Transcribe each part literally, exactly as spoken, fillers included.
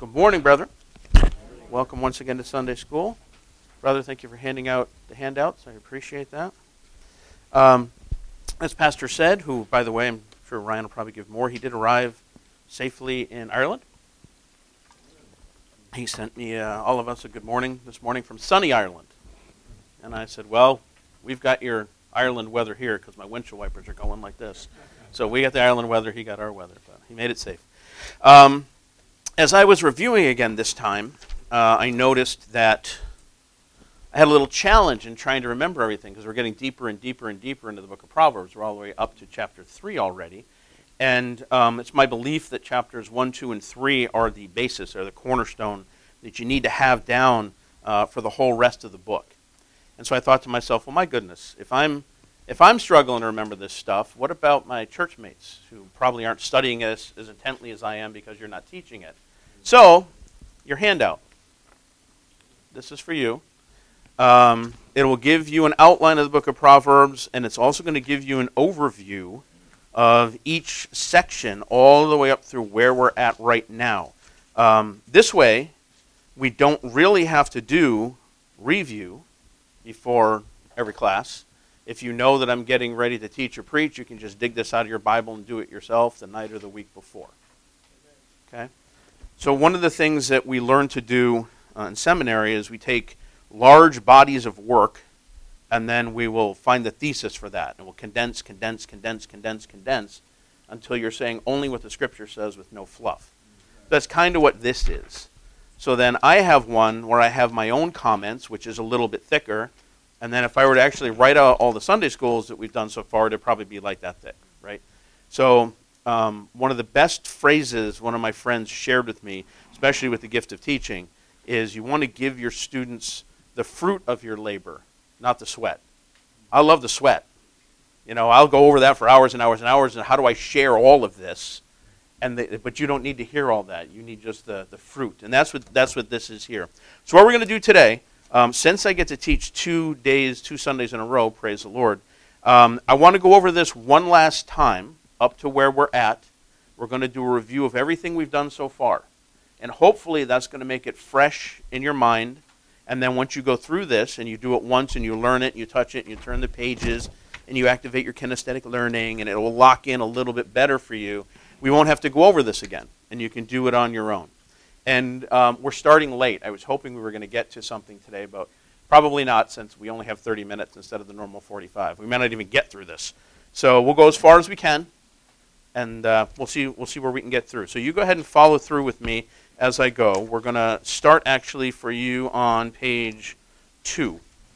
Good morning, brother. Welcome once again to Sunday School. Brother, thank you for handing out the handouts. I appreciate that. Um, as Pastor said, who, by the way, I'm sure Ryan will probably give more, he did arrive safely in Ireland. He sent me, uh, all of us, a good morning this morning from sunny Ireland. And I said, well, we've got your Ireland weather here because my windshield wipers are going like this. So we got the Ireland weather, he got our weather, but he made it safe. Um, as I was reviewing again this time, uh, I noticed that I had a little challenge in trying to remember everything because we're getting deeper and deeper and deeper into the book of Proverbs. We're all the way up to chapter three already. And um, it's my belief that chapters one, two, and three are the basis, or the cornerstone that you need to have down uh, for the whole rest of the book. And so I thought to myself, well, my goodness, if I'm if I'm struggling to remember this stuff, what about my church mates who probably aren't studying as, as intently as I am because you're not teaching it? So, your handout. This is for you. Um, it will give you an outline of the book of Proverbs, and it's also going to give you an overview of each section all the way up through where we're at right now. Um, this way, we don't really have to do review before every class. If you know that I'm getting ready to teach or preach, you can just dig this out of your Bible and do it yourself the night or the week before. Okay? So one of the things that we learn to do uh, in seminary is we take large bodies of work, and then we will find the thesis for that. And we'll condense, condense, condense, condense, condense, until you're saying only what the Scripture says with no fluff. That's kind of what this is. So then I have one where I have my own comments, which is a little bit thicker. And then if I were to actually write out all the Sunday schools that we've done so far, it'd probably be like that thick, right? So um, one of the best phrases one of my friends shared with me, especially with the gift of teaching, is you want to give your students the fruit of your labor, not the sweat. I love the sweat. You know, I'll go over that for hours and hours and hours, and how do I share all of this? And the, but you don't need to hear all that. You need just the, the fruit. And that's what that's what this is here. So what we're going to do today, um, since I get to teach two days, two Sundays in a row, praise the Lord, um, I want to go over this one last time up to where we're at. We're going to do a review of everything we've done so far. And hopefully that's going to make it fresh in your mind. And then once you go through this and you do it once and you learn it, and you touch it, and you turn the pages, and you activate your kinesthetic learning, and it will lock in a little bit better for you, we won't have to go over this again, and you can do it on your own. And um, we're starting late. I was hoping we were going to get to something today, but probably not, since we only have thirty minutes instead of the normal forty-five. We may not even get through this. So we'll go as far as we can, and uh, we'll see we'll see where we can get through. So you go ahead and follow through with me as I go. We're going to start actually for you on page two.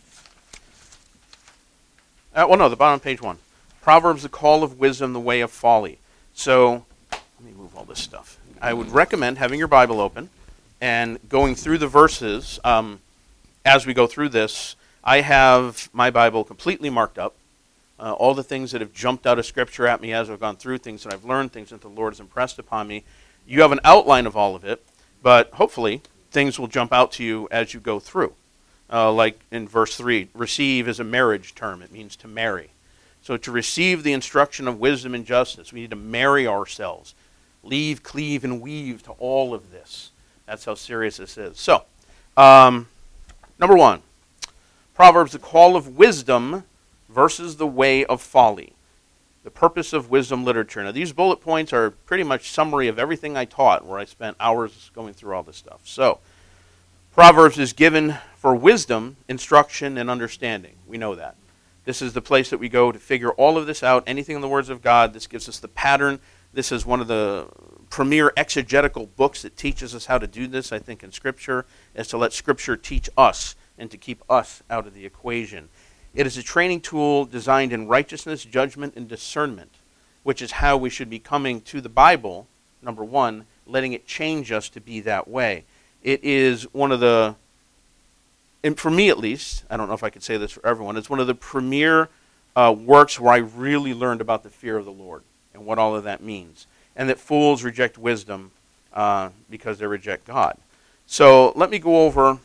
Uh, well, no, the bottom of page one. Proverbs, the call of wisdom, the way of folly. So let me move all this stuff. I would recommend having your Bible open and going through the verses. Um, as we go through this, I have my Bible completely marked up. Uh, all the things that have jumped out of Scripture at me as I've gone through, things that I've learned, things that the Lord has impressed upon me. You have an outline of all of it, but hopefully things will jump out to you as you go through. Uh, like in verse three, receive is a marriage term. It means to marry. So to receive the instruction of wisdom and justice, we need to marry ourselves. Leave, cleave, and weave to all of this. That's how serious this is. So, um, number one, Proverbs, the call of wisdom versus the way of folly. The purpose of wisdom literature. Now, these bullet points are pretty much summary of everything I taught, where I spent hours going through all this stuff. So, Proverbs is given for wisdom, instruction, and understanding. We know that. This is the place that we go to figure all of this out, anything in the words of God. This gives us the pattern. This is one of the premier exegetical books that teaches us how to do this, I think, in Scripture, is to let Scripture teach us and to keep us out of the equation. It is a training tool designed in righteousness, judgment, and discernment, which is how we should be coming to the Bible, number one, letting it change us to be that way. It is one of the, and for me at least, I don't know if I could say this for everyone, it's one of the premier uh, works where I really learned about the fear of the Lord and what all of that means. And that fools reject wisdom uh, because they reject God. So let me go over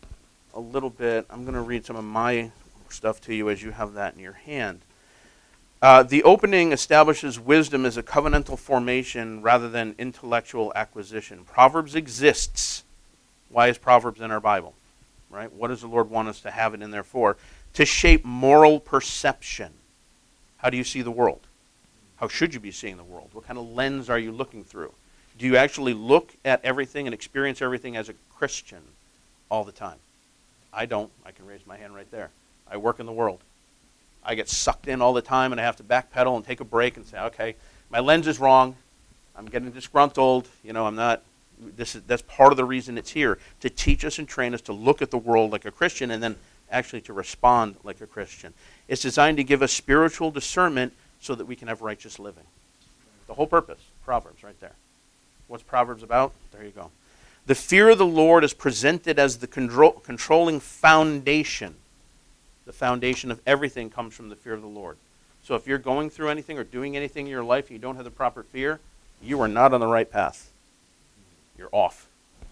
a little bit. I'm going to read some of my stuff to you as you have that in your hand. Uh, the opening establishes wisdom as a covenantal formation rather than intellectual acquisition. Proverbs exists. Why is Proverbs in our Bible? Right? What does the Lord want us to have it in there for? To shape moral perception. How do you see the world? How should you be seeing the world? What kind of lens are you looking through? Do you actually look at everything and experience everything as a Christian all the time? I don't. I can raise my hand right there. I work in the world. I get sucked in all the time, and I have to backpedal and take a break and say, okay, my lens is wrong. I'm getting disgruntled. You know, I'm not. This is that's part of the reason it's here, to teach us and train us to look at the world like a Christian and then actually to respond like a Christian. It's designed to give us spiritual discernment so that we can have righteous living. The whole purpose. Proverbs right there. What's Proverbs about? There you go. The fear of the Lord is presented as the control, controlling foundation. The foundation of everything comes from the fear of the Lord. So if you're going through anything or doing anything in your life and you don't have the proper fear, you are not on the right path. You're off.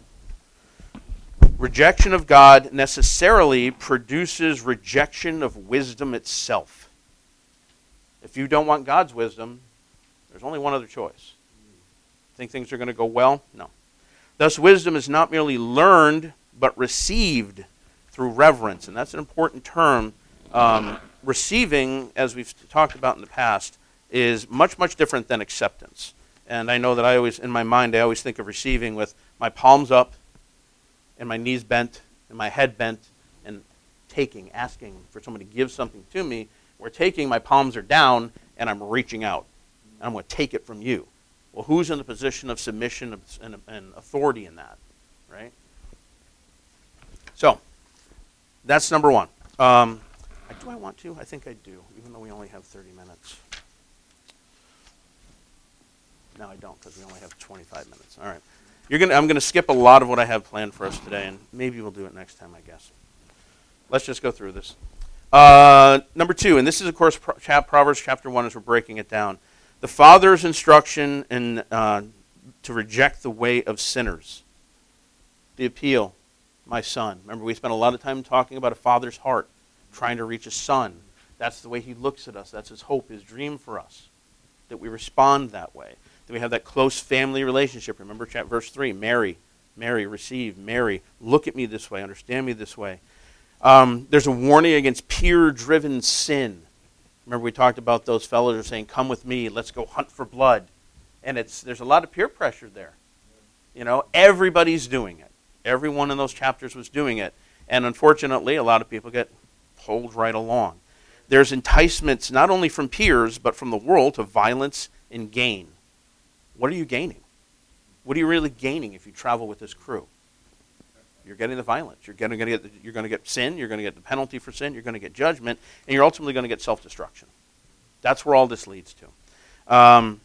Rejection of God necessarily produces rejection of wisdom itself. If you don't want God's wisdom, there's only one other choice. Think things are going to go well? No. Thus, wisdom is not merely learned, but received through reverence. And that's an important term. Um, receiving, as we've talked about in the past, is much, much different than acceptance. And I know that I always, in my mind, I always think of receiving with my palms up and my knees bent and my head bent and taking, asking for someone to give something to me. Where taking, my palms are down and I'm reaching out. And I'm going to take it from you. Well, who's in the position of submission and, and authority in that, right? So, that's number one. Um, do I want to? I think I do, even though we only have thirty minutes. No, I don't, because we only have twenty-five minutes. All right. You're gonna, I'm going to skip a lot of what I have planned for us today, and maybe we'll do it next time, I guess. Let's just go through this. Uh, number two, and this is, of course, Pro- Proverbs chapter one as we're breaking it down. The father's instruction in, uh, to reject the way of sinners. The appeal, my son. Remember, we spent a lot of time talking about a father's heart, trying to reach a son. That's the way he looks at us. That's his hope, his dream for us, that we respond that way, that we have that close family relationship. Remember chapter, verse three, Mary, Mary, receive, Mary, look at me this way, understand me this way. Um, there's a warning against peer-driven sin. Remember we talked about those fellows who are saying, come with me, let's go hunt for blood. And it's there's a lot of peer pressure there. You know, everybody's doing it. Everyone in those chapters was doing it. And unfortunately, a lot of people get pulled right along. There's enticements not only from peers, but from the world to violence and gain. What are you gaining? What are you really gaining if you travel with this crew? You're getting the violence. You're going to get the, you're going to get sin. You're going to get the penalty for sin. You're going to get judgment, and you're ultimately going to get self-destruction. That's where all this leads to. Um,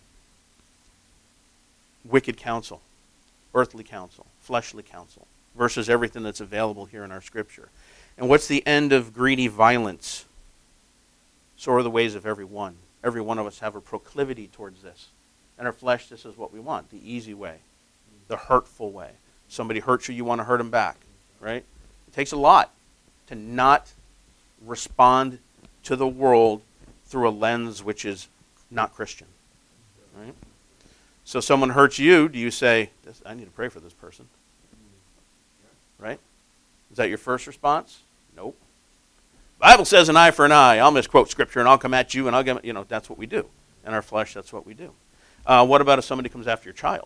wicked counsel, earthly counsel, fleshly counsel, versus everything that's available here in our Scripture. And what's the end of greedy violence? So are the ways of every one. Every one of us have a proclivity towards this. In our flesh, this is what we want, the easy way, the hurtful way. Somebody hurts you, you want to hurt them back, right? It takes a lot to not respond to the world through a lens which is not Christian, right? So someone hurts you, do you say, I need to pray for this person, right? Is that your first response? Nope. Bible says an eye for an eye. I'll misquote Scripture and I'll come at you and I'll get, you know, that's what we do. In our flesh, that's what we do. Uh, what about if somebody comes after your child?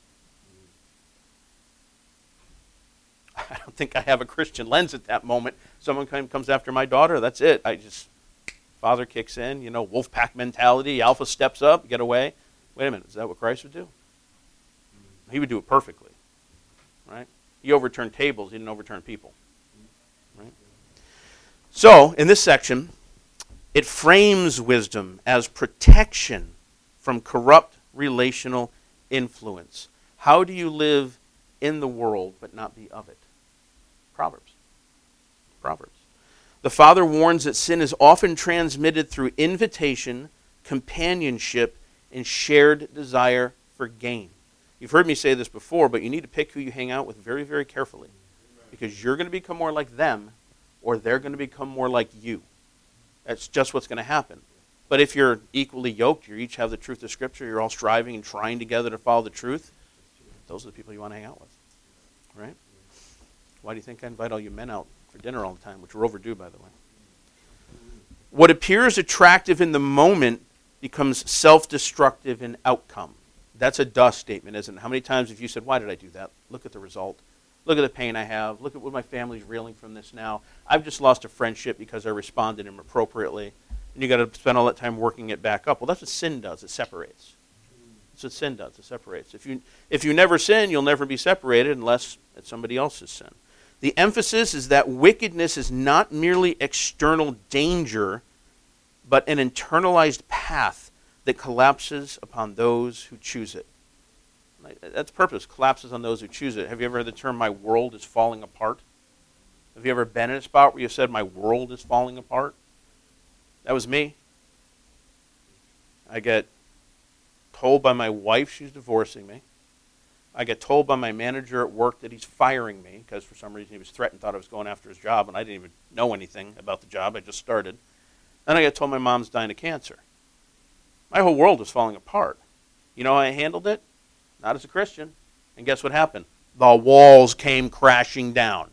I don't think I have a Christian lens at that moment. Someone comes after my daughter, that's it. I just, father kicks in, you know, wolf pack mentality, alpha steps up, get away. Wait a minute, is that what Christ would do? He would do it perfectly, right? He overturned tables, he didn't overturn people, right? So, in this section, it frames wisdom as protection from corrupt relational influence. How do you live in the world but not be of it? Proverbs. Proverbs. The Father warns that sin is often transmitted through invitation, companionship, and shared desire for gain. You've heard me say this before, but you need to pick who you hang out with very, very carefully. Because you're going to become more like them, or they're going to become more like you. That's just what's going to happen. But if you're equally yoked, you each have the truth of Scripture, you're all striving and trying together to follow the truth, those are the people you want to hang out with, right? Why do you think I invite all you men out for dinner all the time, which we're overdue, by the way? What appears attractive in the moment becomes self-destructive in outcome. That's a duh statement, isn't it? How many times have you said, why did I do that? Look at the result. Look at the pain I have. Look at what my family's reeling from this now. I've just lost a friendship because I responded inappropriately. And you got to spend all that time working it back up. Well, that's what sin does. It separates. That's what sin does. It separates. If you if you never sin, you'll never be separated unless it's somebody else's sin. The emphasis is that wickedness is not merely external danger, but an internalized path that collapses upon those who choose it. That's purpose, collapses on those who choose it. Have you ever heard the term, my world is falling apart? Have you ever been in a spot where you said, my world is falling apart? That was me. I get told by my wife she's divorcing me. I get told by my manager at work that he's firing me because for some reason he was threatened, thought I was going after his job, and I didn't even know anything about the job. I just started. Then I get told my mom's dying of cancer. My whole world was falling apart. You know how I handled it? Not as a Christian. And guess what happened? The walls came crashing down.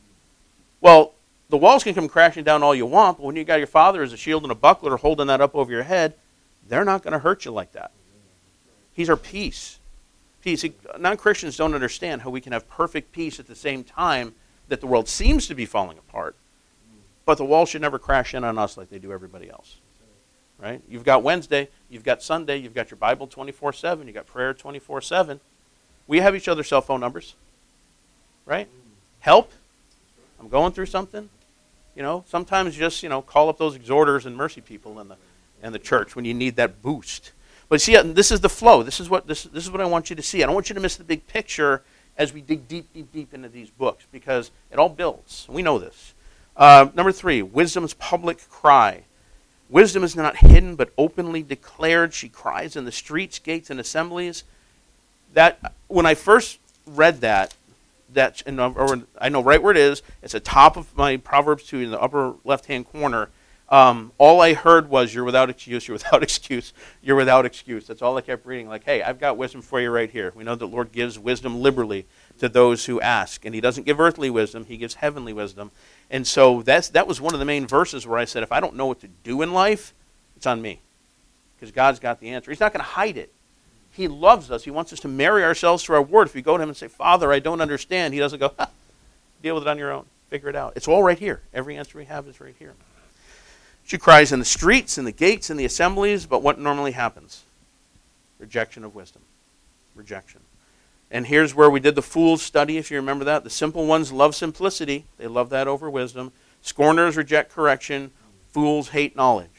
Well, the walls can come crashing down all you want, but when you got your father as a shield and a buckler holding that up over your head, they're not going to hurt you like that. He's our peace. Peace. Non-Christians don't understand how we can have perfect peace at the same time that the world seems to be falling apart. But the walls should never crash in on us like they do everybody else. Right? You've got Wednesday, you've got Sunday, you've got your Bible twenty-four seven, you've got prayer twenty-four seven. We have each other's cell phone numbers. Right? Help? I'm going through something. You know, sometimes just, you know, call up those exhorters and mercy people in the in the church when you need that boost. But see, this is the flow. This is what this this is what I want you to see. I don't want you to miss the big picture as we dig deep, deep, deep into these books because it all builds. We know this. Uh, number three, wisdom's public cry. Wisdom is not hidden but openly declared. She cries in the streets, gates, and assemblies. That when I first read that, that in, or I know right where it is. It's the top of my Proverbs two in the upper left-hand corner. Um, all I heard was, you're without excuse, you're without excuse, you're without excuse. That's all I kept reading. Like, hey, I've got wisdom for you right here. We know that the Lord gives wisdom liberally to those who ask. And he doesn't give earthly wisdom, he gives heavenly wisdom. And so that's that was one of the main verses where I said, if I don't know what to do in life, it's on me. Because God's got the answer. He's not going to hide it. He loves us. He wants us to marry ourselves to our word. If we go to him and say, Father, I don't understand, he doesn't go, ha, deal with it on your own. Figure it out. It's all right here. Every answer we have is right here. She cries in the streets, in the gates, in the assemblies, but what normally happens? Rejection of wisdom. Rejection. And here's where we did the fool's study, if you remember that. The simple ones love simplicity. They love that over wisdom. Scorners reject correction. Fools hate knowledge.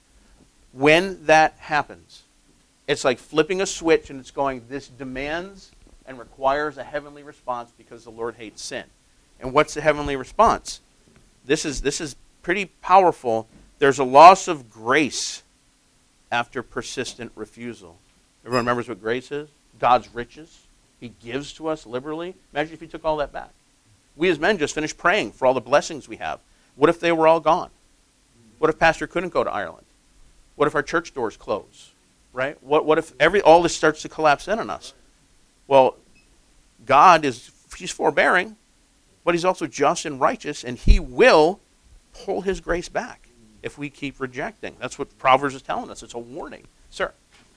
When that happens, it's like flipping a switch and it's going, this demands and requires a heavenly response because the Lord hates sin. And what's the heavenly response? This is, this is pretty powerful. There's a loss of grace after persistent refusal. Everyone remembers what grace is? God's riches. He gives to us liberally. Imagine if he took all that back. We as men just finished praying for all the blessings we have. What if they were all gone? What if Pastor couldn't go to Ireland? What if our church doors close? Right? What, what if every all this starts to collapse in on us? Well, God is, he's forbearing, but he's also just and righteous, and he will pull his grace back if we keep rejecting. That's what Proverbs is telling us. It's a warning. Sir?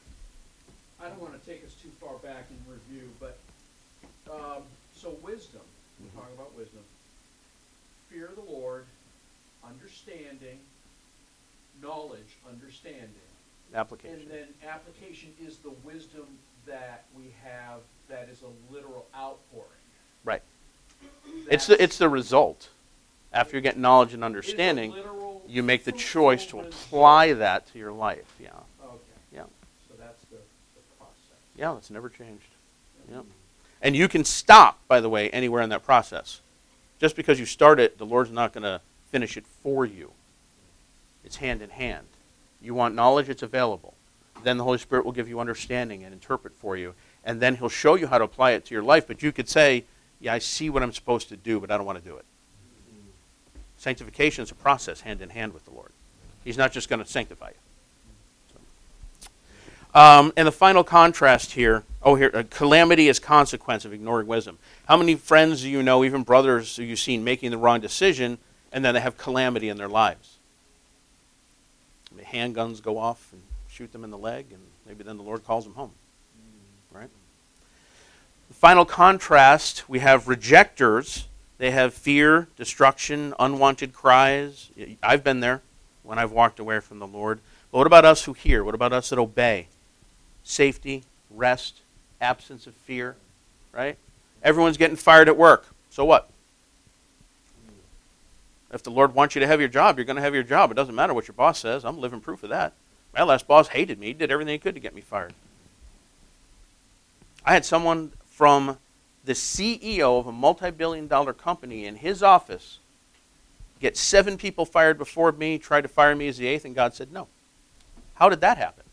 I don't want to take us too far back in review, but um, so wisdom, we're talking about wisdom, fear of the Lord, understanding, knowledge, understanding. Application. And then application is the wisdom that we have that is a literal outpouring. Right. That's, It's the, it's the result. After you get knowledge and understanding, you make the choice to apply that to your life. Yeah. Okay. Yeah. So that's the, the process. Yeah, it's never changed. Yeah. And you can stop, by the way, anywhere in that process. Just because you start it, the Lord's not going to finish it for you. It's hand in hand. You want knowledge, it's available. Then the Holy Spirit will give you understanding and interpret for you. And then he'll show you how to apply it to your life. But you could say, yeah, I see what I'm supposed to do, but I don't want to do it. Sanctification is a process hand in hand with the Lord. He's not just going to sanctify you. Um, and the final contrast here, oh, here, uh, calamity is consequence of ignoring wisdom. How many friends do you know, even brothers who you've seen making the wrong decision, and then they have calamity in their lives? I mean, handguns go off and shoot them in the leg, and maybe then the Lord calls them home, right? The final contrast, we have rejectors. They have fear, destruction, unwanted cries. I've been there when I've walked away from the Lord. But what about us who hear? What about us that obey? Safety, rest, absence of fear, right? Everyone's getting fired at work. So what? If the Lord wants you to have your job, you're going to have your job. It doesn't matter what your boss says. I'm living proof of that. My last boss hated me. He did everything he could to get me fired. I had someone from the C E O of a multi-billion dollar company in his office get seven people fired before me, tried to fire me as the eighth, and God said no. How did that happen?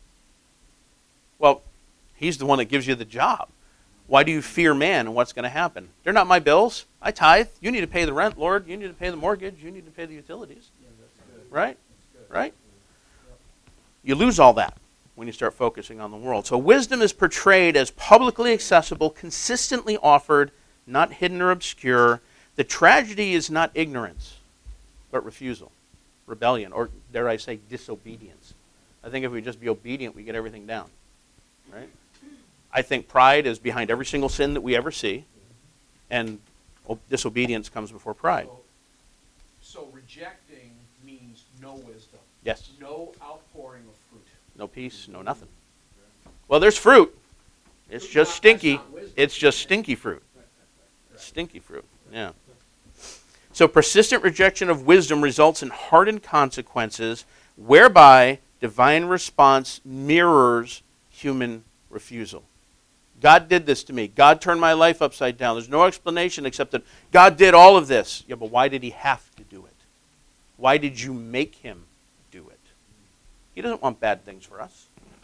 Well, he's the one that gives you the job. Why do you fear man and what's going to happen? They're not my bills. I tithe. You need to pay the rent, Lord. You need to pay the mortgage. You need to pay the utilities. Yeah, that's good. Right? That's good. Right? You lose all that when you start focusing on the world. So wisdom is portrayed as publicly accessible, consistently offered, not hidden or obscure. The tragedy is not ignorance, but refusal, rebellion, or dare I say disobedience. I think if we just be obedient, we get everything down. Right? I think pride is behind every single sin that we ever see, and disobedience comes before pride. So, so rejecting means no wisdom. Yes. No outpouring of fruit. No peace, no nothing. Well, there's fruit. It's just stinky. It's just stinky fruit. Stinky fruit, yeah. So persistent rejection of wisdom results in hardened consequences whereby divine response mirrors human refusal. God did this to me. God turned my life upside down. There's no explanation except that God did all of this. Yeah, but why did he have to do it? Why did you make him do it? He doesn't want bad things for us.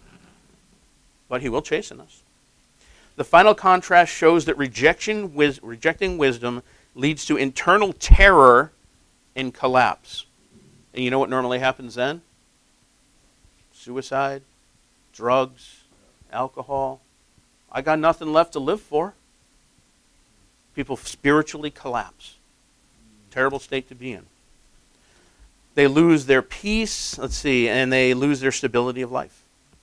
But he will chasten us. The final contrast shows that rejection, wis- rejecting wisdom leads to internal terror and collapse. And you know what normally happens then? Suicide, drugs, alcohol. I got nothing left to live for. People spiritually collapse. Terrible state to be in. They lose their peace, let's see, and they lose their stability of life.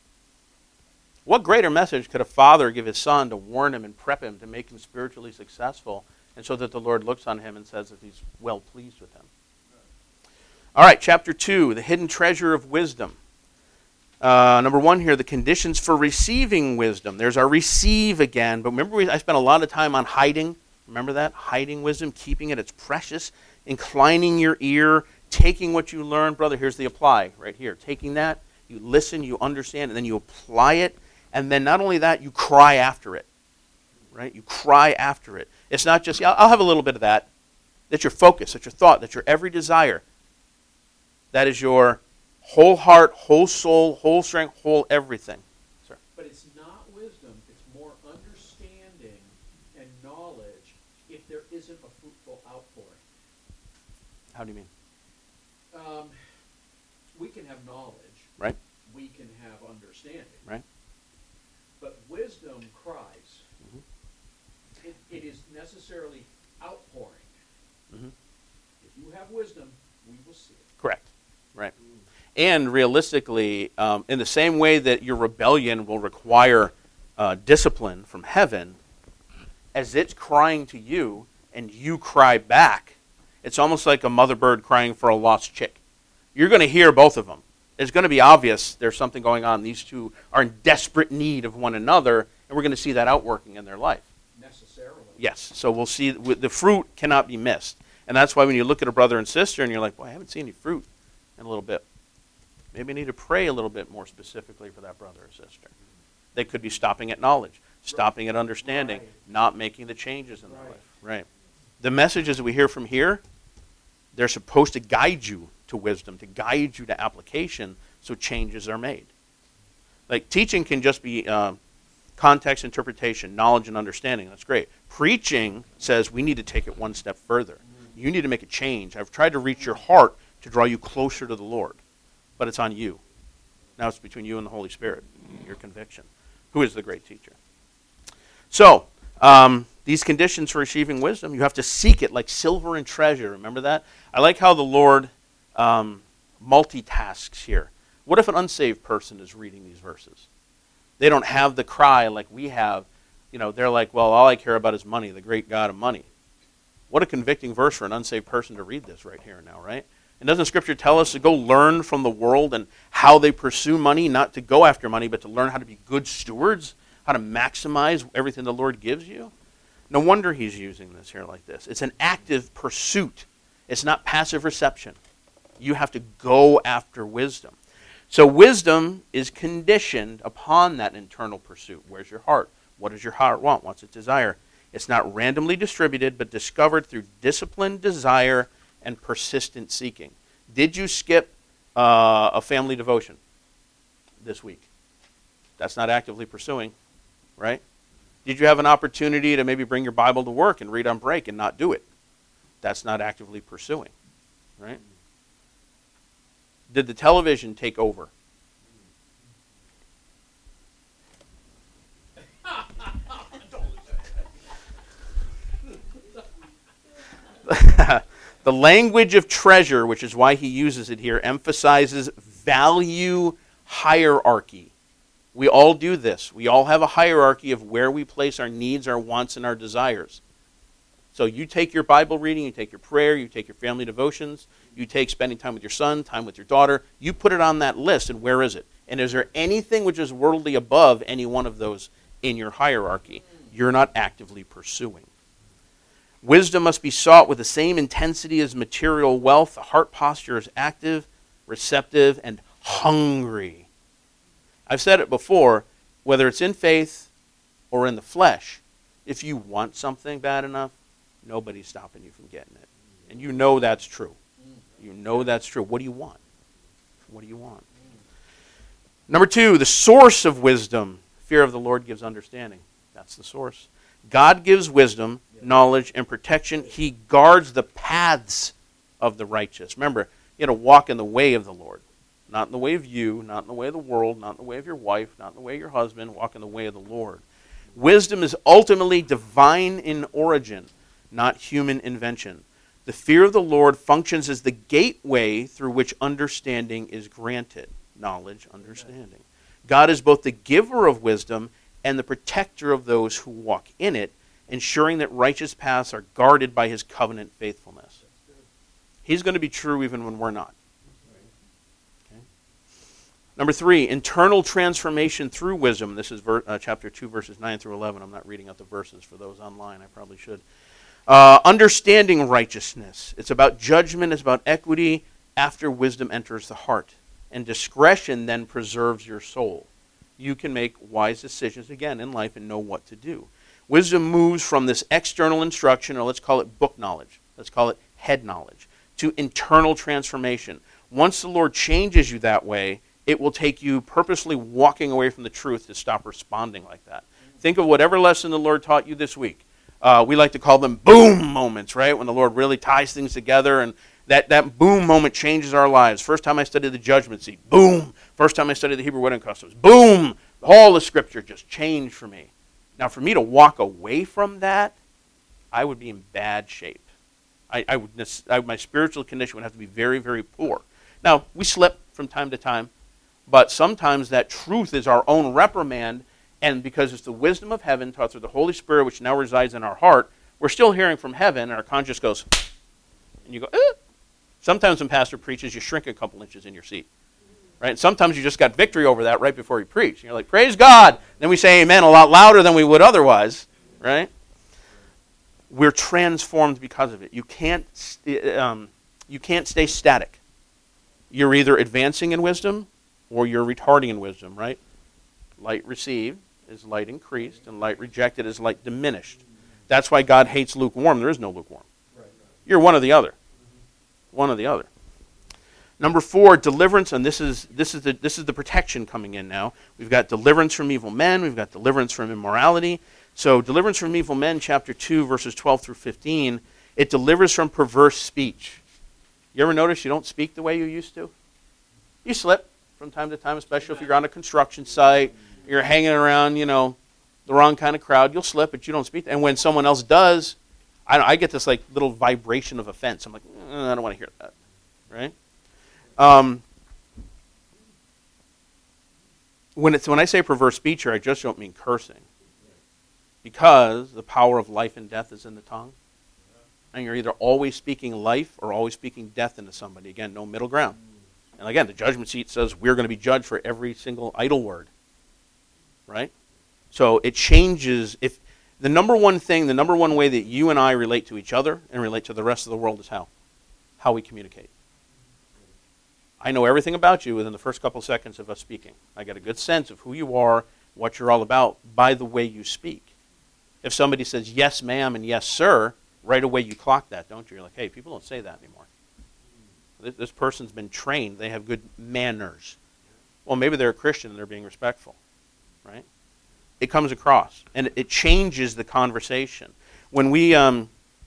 What greater message could a father give his son to warn him and prep him to make him spiritually successful, and so that the Lord looks on him and says that he's well pleased with him? All right, chapter two, the hidden treasure of wisdom. Uh, number one here, the conditions for receiving wisdom. There's our receive again, but remember we, I spent a lot of time on hiding. Remember that? Hiding wisdom, keeping it, it's precious, inclining your ear, taking what you learn. Brother, here's the apply right here. Taking that, you listen, you understand, and then you apply it, and then not only that, you cry after it, right? You cry after it. It's not just, yeah, I'll have a little bit of that. That's your focus, that's your thought, that's your every desire. That is your whole heart, whole soul, whole strength, whole everything. Sir? But it's not wisdom, it's more understanding and knowledge if there isn't a fruitful outpouring. How do you mean? Um, we can have knowledge. Right. We can have understanding. Right. But wisdom cries. Mm-hmm. It, it is necessarily outpouring. Mm-hmm. If you have wisdom, we will see it. Correct. Right. And realistically, um, in the same way that your rebellion will require uh, discipline from heaven, as it's crying to you and you cry back, it's almost like a mother bird crying for a lost chick. You're going to hear both of them. It's going to be obvious there's something going on. These two are in desperate need of one another, and we're going to see that outworking in their life. Necessarily. Yes. So we'll see. The fruit cannot be missed. And that's why when you look at a brother and sister and you're like, boy, I haven't seen any fruit in a little bit. Maybe I need to pray a little bit more specifically for that brother or sister. They could be stopping at knowledge, stopping at understanding, Right. not making the changes in their Right. life. Right. The messages that we hear from here, they're supposed to guide you to wisdom, to guide you to application so changes are made. Like teaching can just be uh, context, interpretation, knowledge, and understanding. That's great. Preaching says we need to take it one step further. You need to make a change. I've tried to reach your heart to draw you closer to the Lord, but it's on you. Now it's between you and the Holy Spirit, your conviction. Who is the great teacher? So, um, these conditions for receiving wisdom, you have to seek it like silver and treasure. Remember that? I like how the Lord um, multitasks here. What if an unsaved person is reading these verses? They don't have the cry like we have. You know, they're like, well, all I care about is money, the great God of money. What a convicting verse for an unsaved person to read this right here and now, right? And doesn't Scripture tell us to go learn from the world and how they pursue money, not to go after money, but to learn how to be good stewards, how to maximize everything the Lord gives you? No wonder he's using this here like this. It's an active pursuit. It's not passive reception. You have to go after wisdom. So wisdom is conditioned upon that internal pursuit. Where's your heart? What does your heart want? What's its desire? It's not randomly distributed, but discovered through disciplined desire and persistent seeking. Did you skip uh, a family devotion this week? That's not actively pursuing, right? Did you have an opportunity to maybe bring your Bible to work and read on break and not do it? That's not actively pursuing, right? Did the television take over? The language of treasure, which is why he uses it here, emphasizes value hierarchy. We all do this. We all have a hierarchy of where we place our needs, our wants, and our desires. So you take your Bible reading, you take your prayer, you take your family devotions, you take spending time with your son, time with your daughter, you put it on that list, and where is it? And is there anything which is worldly above any one of those in your hierarchy? You're not actively pursuing. Wisdom must be sought with the same intensity as material wealth. The heart posture is active, receptive, and hungry. I've said it before, whether it's in faith or in the flesh, if you want something bad enough, nobody's stopping you from getting it. And you know that's true. You know that's true. What do you want? What do you want? Number two, the source of wisdom. Fear of the Lord gives understanding. That's the source. God gives wisdom, knowledge, and protection. He guards the paths of the righteous. Remember, you got to walk in the way of the Lord. Not in the way of you, not in the way of the world, not in the way of your wife, not in the way of your husband. Walk in the way of the Lord. Wisdom is ultimately divine in origin, not human invention. The fear of the Lord functions as the gateway through which understanding is granted. Knowledge, understanding. God is both the giver of wisdom and the protector of those who walk in it, ensuring that righteous paths are guarded by his covenant faithfulness. He's going to be true even when we're not. Okay. Number three, internal transformation through wisdom. This is ver- uh, chapter two, verses nine through eleven. I'm not reading out the verses for those online. I probably should. Uh, understanding righteousness. It's about judgment. It's about equity after wisdom enters the heart. And discretion then preserves your soul. You can make wise decisions, again, in life and know what to do. Wisdom moves from this external instruction, or let's call it book knowledge, let's call it head knowledge, to internal transformation. Once the Lord changes you that way, it will take you purposely walking away from the truth to stop responding like that. Think of whatever lesson the Lord taught you this week. Uh, we like to call them boom moments, right? When the Lord really ties things together, and that, that boom moment changes our lives. First time I studied the judgment seat, boom. First time I studied the Hebrew wedding customs, boom. All the scripture just changed for me. Now, for me to walk away from that, I would be in bad shape. I, I would, I, my spiritual condition would have to be very, very poor. Now, we slip from time to time, but sometimes that truth is our own reprimand, and because it's the wisdom of heaven taught through the Holy Spirit, which now resides in our heart, we're still hearing from heaven, and our conscience goes, and you go, eh. Sometimes when pastor preaches, you shrink a couple inches in your seat. Right? And sometimes you just got victory over that right before you preach. And you're like, praise God. Then we say amen a lot louder than we would otherwise. Right? We're transformed because of it. You can't, um, you can't stay static. You're either advancing in wisdom or you're retarding in wisdom, right? Light received is light increased, and light rejected is light diminished. That's why God hates lukewarm. There is no lukewarm. You're one or the other. One or the other. Number four, deliverance, and this is this is the this is the protection coming in now. We've got deliverance from evil men. We've got deliverance from immorality. So deliverance from evil men, chapter two, verses twelve through fifteen, it delivers from perverse speech. You ever notice you don't speak the way you used to? You slip from time to time, especially if you're on a construction site, you're hanging around, you know, the wrong kind of crowd, you'll slip, but you don't speak. And when someone else does, I, I get this like little vibration of offense. I'm like, mm, I don't want to hear that, right? Um, when it's when I say perverse speech here, I just don't mean cursing, because the power of life and death is in the tongue, and you're either always speaking life or always speaking death into somebody. Again, no middle ground. And again, the judgment seat says we're going to be judged for every single idle word, right? So it changes. If the number one thing, the number one way that you and I relate to each other and relate to the rest of the world is how? How we communicate. I know everything about you within the first couple seconds of us speaking. I get a good sense of who you are, what you're all about, by the way you speak. If somebody says, yes, ma'am, and yes, sir, right away you clock that, don't you? You're like, hey, people don't say that anymore. This, this person's been trained. They have good manners. Well, maybe they're a Christian and they're being respectful, right? It comes across, and it, it changes the conversation. When we... Um,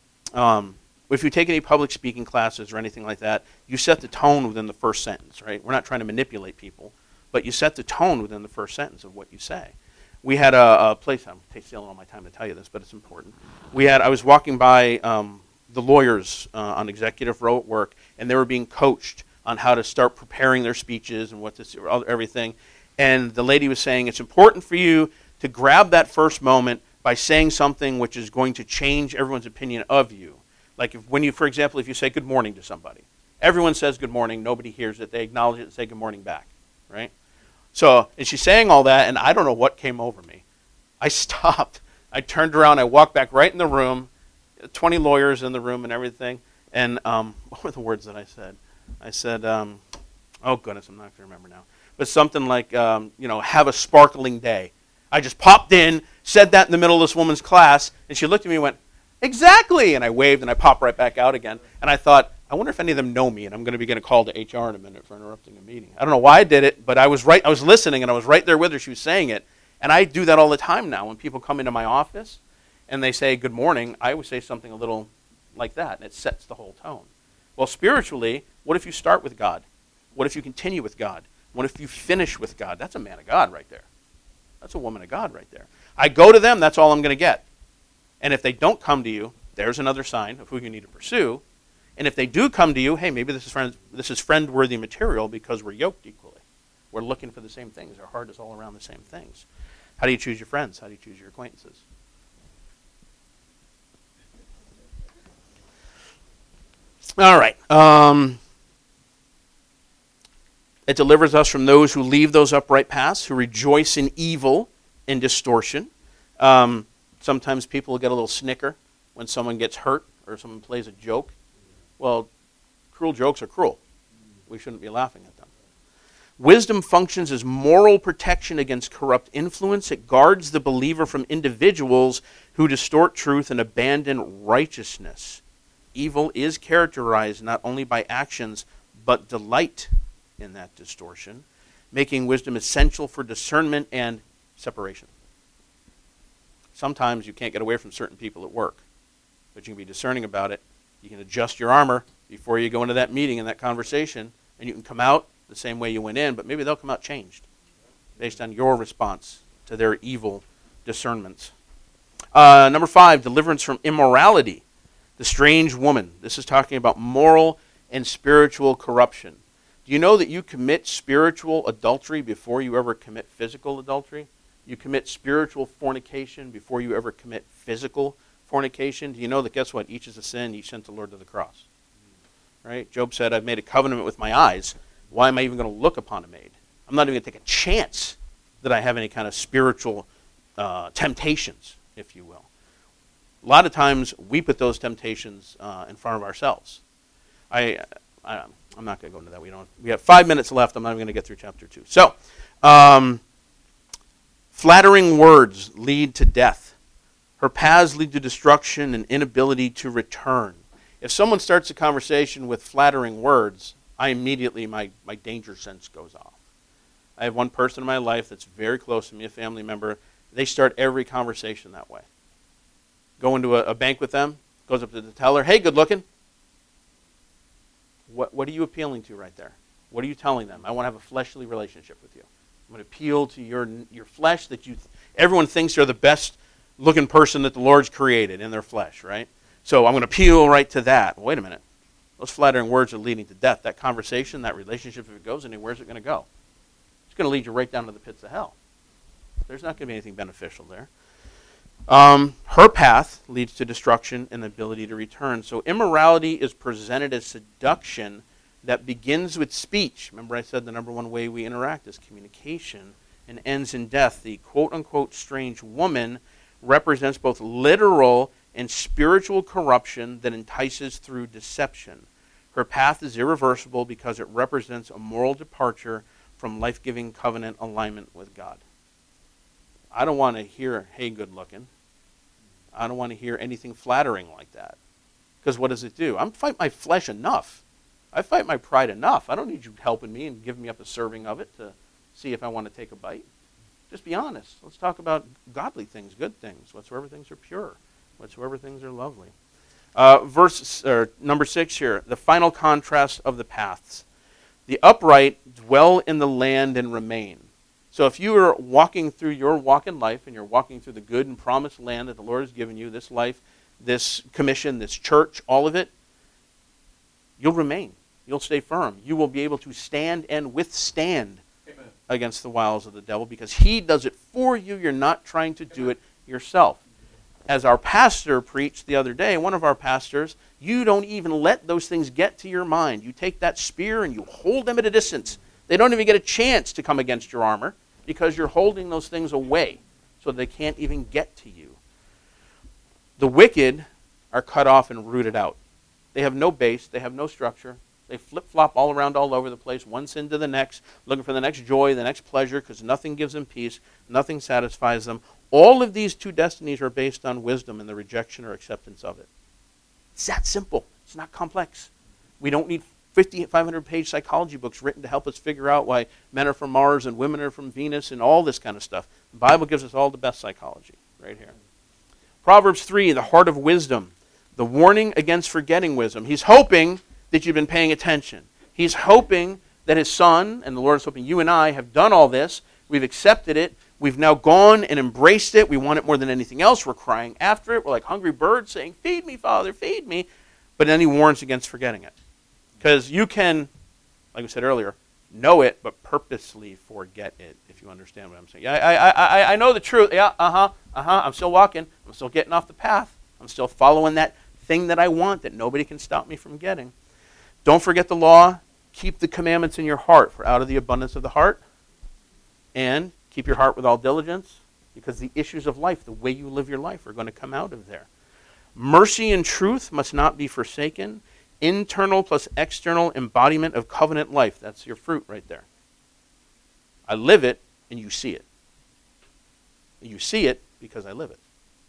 um, If you take any public speaking classes or anything like that, you set the tone within the first sentence, right? We're not trying to manipulate people, but you set the tone within the first sentence of what you say. We had a, a place, I'm stealing all my time to tell you this, but it's important. We had, I was walking by um, the lawyers uh, on Executive Row at work, and they were being coached on how to start preparing their speeches and what to, everything. And the lady was saying, it's important for you to grab that first moment by saying something which is going to change everyone's opinion of you. Like if, when you, for example, if you say good morning to somebody, everyone says good morning, nobody hears it, they acknowledge it and say good morning back, right? So, and she's saying all that, and I don't know what came over me. I stopped, I turned around, I walked back right in the room, twenty lawyers in the room and everything, and um, what were the words that I said? I said, um, oh goodness, I'm not going to remember now, but something like, um, you know, have a sparkling day. I just popped in, said that in the middle of this woman's class, and she looked at me and went, exactly, and I waved and I popped right back out again. And I thought, I wonder if any of them know me, and I'm going to be getting called to H R in a minute for interrupting a meeting. I don't know why I did it, but I was right. I was listening, and I was right there with her. She was saying it, and I do that all the time now. When people come into my office and they say good morning, I always say something a little like that, and it sets the whole tone. Well, spiritually, what if you start with God? What if you continue with God? What if you finish with God? That's a man of God right there. That's a woman of God right there. I go to them, that's all I'm going to get. And if they don't come to you, there's another sign of who you need to pursue. And if they do come to you, hey, maybe this is friend, this is friend-worthy material because we're yoked equally. We're looking for the same things. Our heart is all around the same things. How do you choose your friends? How do you choose your acquaintances? All right. Um, it delivers us from those who leave those upright paths, who rejoice in evil and distortion. Um, Sometimes people will get a little snicker when someone gets hurt or someone plays a joke. Well, cruel jokes are cruel. We shouldn't be laughing at them. Wisdom functions as moral protection against corrupt influence. It guards the believer from individuals who distort truth and abandon righteousness. Evil is characterized not only by actions, but delight in that distortion, making wisdom essential for discernment and separation. Sometimes you can't get away from certain people at work, but you can be discerning about it. You can adjust your armor before you go into that meeting and that conversation, and you can come out the same way you went in, but maybe they'll come out changed based on your response to their evil discernments. Uh, number five, deliverance from immorality. The strange woman. This is talking about moral and spiritual corruption. Do you know that you commit spiritual adultery before you ever commit physical adultery? You commit spiritual fornication before you ever commit physical fornication. Do you know that, guess what? Each is a sin, each sent the Lord to the cross. Right? Job said, I've made a covenant with my eyes. Why am I even going to look upon a maid? I'm not even going to take a chance that I have any kind of spiritual uh, temptations, if you will. A lot of times we put those temptations uh, in front of ourselves. I, I, I'm not going to go into that. We don't. We have five minutes left. I'm not even going to get through chapter two. So, um, flattering words lead to death. Her paths lead to destruction and inability to return. If someone starts a conversation with flattering words, I immediately, my, my danger sense goes off. I have one person in my life that's very close to me, a family member. They start every conversation that way. Go into a, a bank with them, goes up to the teller, hey, good looking. What, what are you appealing to right there? What are you telling them? I want to have a fleshly relationship with you. I'm going to appeal to your your flesh that you, everyone thinks they're the best looking person that the Lord's created in their flesh, right? So I'm going to appeal right to that. Wait a minute. Those flattering words are leading to death. That conversation, that relationship, if it goes anywhere, where's it going to go? It's going to lead you right down to the pits of hell. There's not going to be anything beneficial there. Um, her path leads to destruction and the ability to return. So immorality is presented as seduction that begins with speech. Remember I said the number one way we interact is communication and ends in death. The quote-unquote strange woman represents both literal and spiritual corruption that entices through deception. Her path is irreversible because it represents a moral departure from life-giving covenant alignment with God. I don't want to hear, hey, good looking. I don't want to hear anything flattering like that. Because what does it do? I'm fight my flesh enough. I fight my pride enough. I don't need you helping me and giving me up a serving of it to see if I want to take a bite. Just be honest. Let's talk about godly things, good things, whatsoever things are pure, whatsoever things are lovely. Uh, verse uh, number six here, the final contrast of the paths. The upright dwell in the land and remain. So if you are walking through your walk in life and you're walking through the good and promised land that the Lord has given you, this life, this commission, this church, all of it, you'll remain. You'll stay firm. You will be able to stand and withstand Amen. Against the wiles of the devil because he does it for you. You're not trying to do it yourself. As our pastor preached the other day, one of our pastors, you don't even let those things get to your mind. You take that spear and you hold them at a distance. They don't even get a chance to come against your armor because you're holding those things away so they can't even get to you. The wicked are cut off and rooted out. They have no base. They have no structure. They flip-flop all around all over the place, one sin to the next, looking for the next joy, the next pleasure, because nothing gives them peace, nothing satisfies them. All of these two destinies are based on wisdom and the rejection or acceptance of it. It's that simple. It's not complex. We don't need fifty, five hundred page psychology books written to help us figure out why men are from Mars and women are from Venus and all this kind of stuff. The Bible gives us all the best psychology right here. Proverbs three, the heart of wisdom. The warning against forgetting wisdom. He's hoping that you've been paying attention. He's hoping that his son, and the Lord is hoping you and I have done all this. We've accepted it. We've now gone and embraced it. We want it more than anything else. We're crying after it. We're like hungry birds saying, feed me, Father, feed me. But then he warns against forgetting it. Because you can, like we said earlier, know it, but purposely forget it, if you understand what I'm saying. Yeah, I, I, I, I know the truth. Yeah, uh-huh, uh-huh. I'm still walking. I'm still getting off the path. I'm still following that thing that I want that nobody can stop me from getting. Don't forget the law. Keep the commandments in your heart, for out of the abundance of the heart. And keep your heart with all diligence, because the issues of life, the way you live your life, are going to come out of there. Mercy and truth must not be forsaken. Internal plus external embodiment of covenant life. That's your fruit right there. I live it, and you see it. You see it because I live it.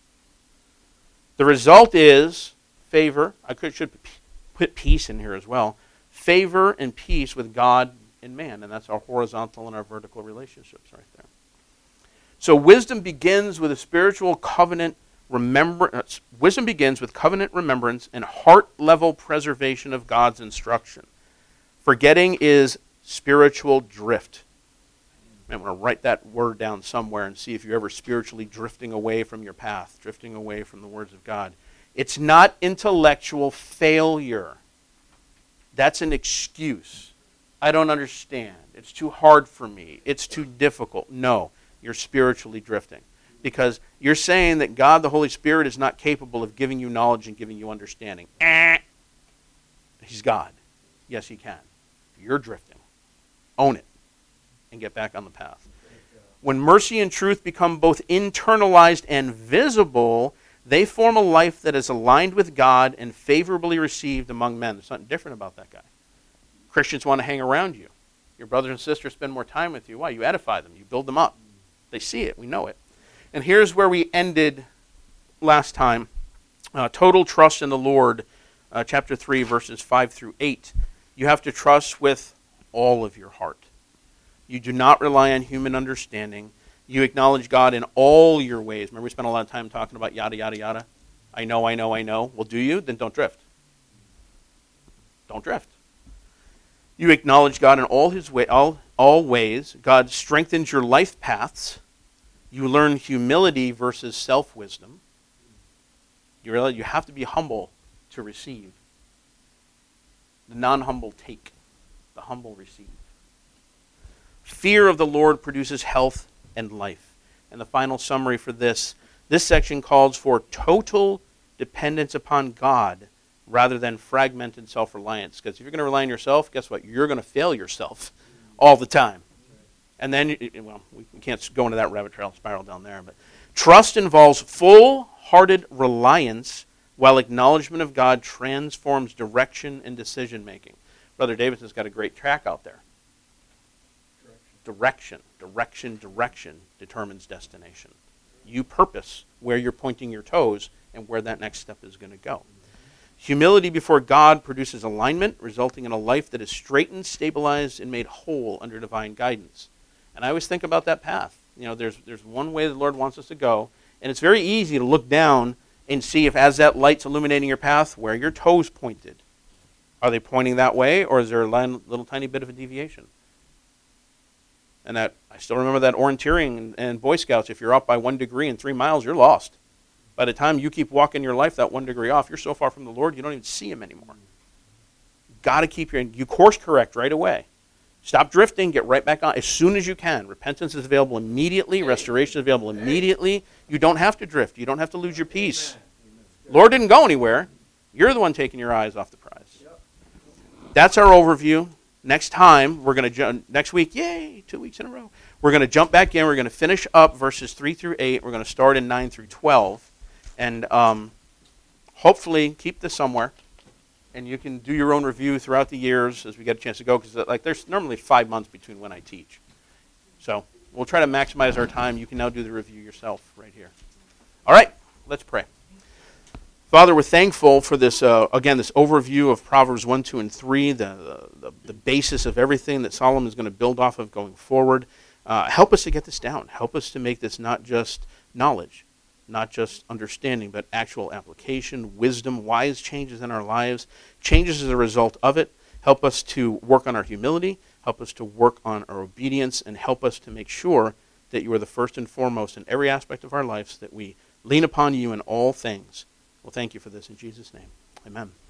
The result is favor. I could should put peace in here as well. Favor and peace with God and man, and that's our horizontal and our vertical relationships right there. So wisdom begins with a spiritual covenant remembrance. Wisdom begins with covenant remembrance and heart-level preservation of God's instruction. Forgetting is spiritual drift. I'm going to write that word down somewhere and see if you're ever spiritually drifting away from your path, drifting away from the words of God. It's not intellectual failure. That's an excuse. I don't understand. It's too hard for me. It's too difficult. No, you're spiritually drifting. Because you're saying that God, the Holy Spirit, is not capable of giving you knowledge and giving you understanding. Eh. He's God. Yes, he can. You're drifting. Own it and get back on the path. When mercy and truth become both internalized and visible, they form a life that is aligned with God and favorably received among men. There's something different about that guy. Christians want to hang around you. Your brothers and sisters spend more time with you. Why? You edify them. You build them up. They see it. We know it. And here's where we ended last time. Uh, total trust in the Lord, uh, chapter three, verses five through eight. You have to trust with all of your heart. You do not rely on human understanding. You acknowledge God in all your ways. Remember we spent a lot of time talking about yada, yada, yada. I know, I know, I know. Well, do you? Then don't drift. Don't drift. You acknowledge God in all his way, all, all ways. God strengthens your life paths. You learn humility versus self-wisdom. You realize you have to be humble to receive. The non-humble take. The humble receive. Fear of the Lord produces health and life. And the final summary for this, this section calls for total dependence upon God rather than fragmented self-reliance. Because if you're going to rely on yourself, guess what? You're going to fail yourself all the time. And then, well, we can't go into that rabbit trail spiral down there. But trust involves full-hearted reliance, while acknowledgement of God transforms direction and decision-making. Brother Davidson's got a great track out there. Direction, direction, direction determines destination. You purpose where you're pointing your toes and where that next step is going to go. Humility before God produces alignment, resulting in a life that is straightened, stabilized, and made whole under divine guidance. And I always think about that path. You know, there's there's one way the Lord wants us to go, and it's very easy to look down and see if as that light's illuminating your path, where your toes pointed. Are they pointing that way, or is there a little tiny bit of a deviation? And that I still remember that orienteering and, and Boy Scouts, if you're off by one degree in three miles, you're lost. By the time you keep walking your life that one degree off, you're so far from the Lord, you don't even see him anymore. Got to keep your, you course correct right away. Stop drifting, get right back on as soon as you can. Repentance is available immediately. Restoration is available immediately. You don't have to drift. You don't have to lose your peace. Lord didn't go anywhere. You're the one taking your eyes off the prize. That's our overview. Next time, we're going to jump, next week, yay, two weeks in a row. We're going to jump back in. We're going to finish up verses three through eight. We're going to start in nine through twelve. And um, hopefully keep this somewhere. And you can do your own review throughout the years as we get a chance to go. Because like, there's normally five months between when I teach. So we'll try to maximize our time. You can now do the review yourself right here. All right, let's pray. Father, we're thankful for this, uh, again, this overview of Proverbs one, two, and three, the, the, the basis of everything that Solomon is going to build off of going forward. Uh, help us to get this down. Help us to make this not just knowledge, not just understanding, but actual application, wisdom, wise changes in our lives, changes as a result of it. Help us to work on our humility, help us to work on our obedience, and help us to make sure that you are the first and foremost in every aspect of our lives, that we lean upon you in all things. Well, thank you for this in Jesus' name. Amen.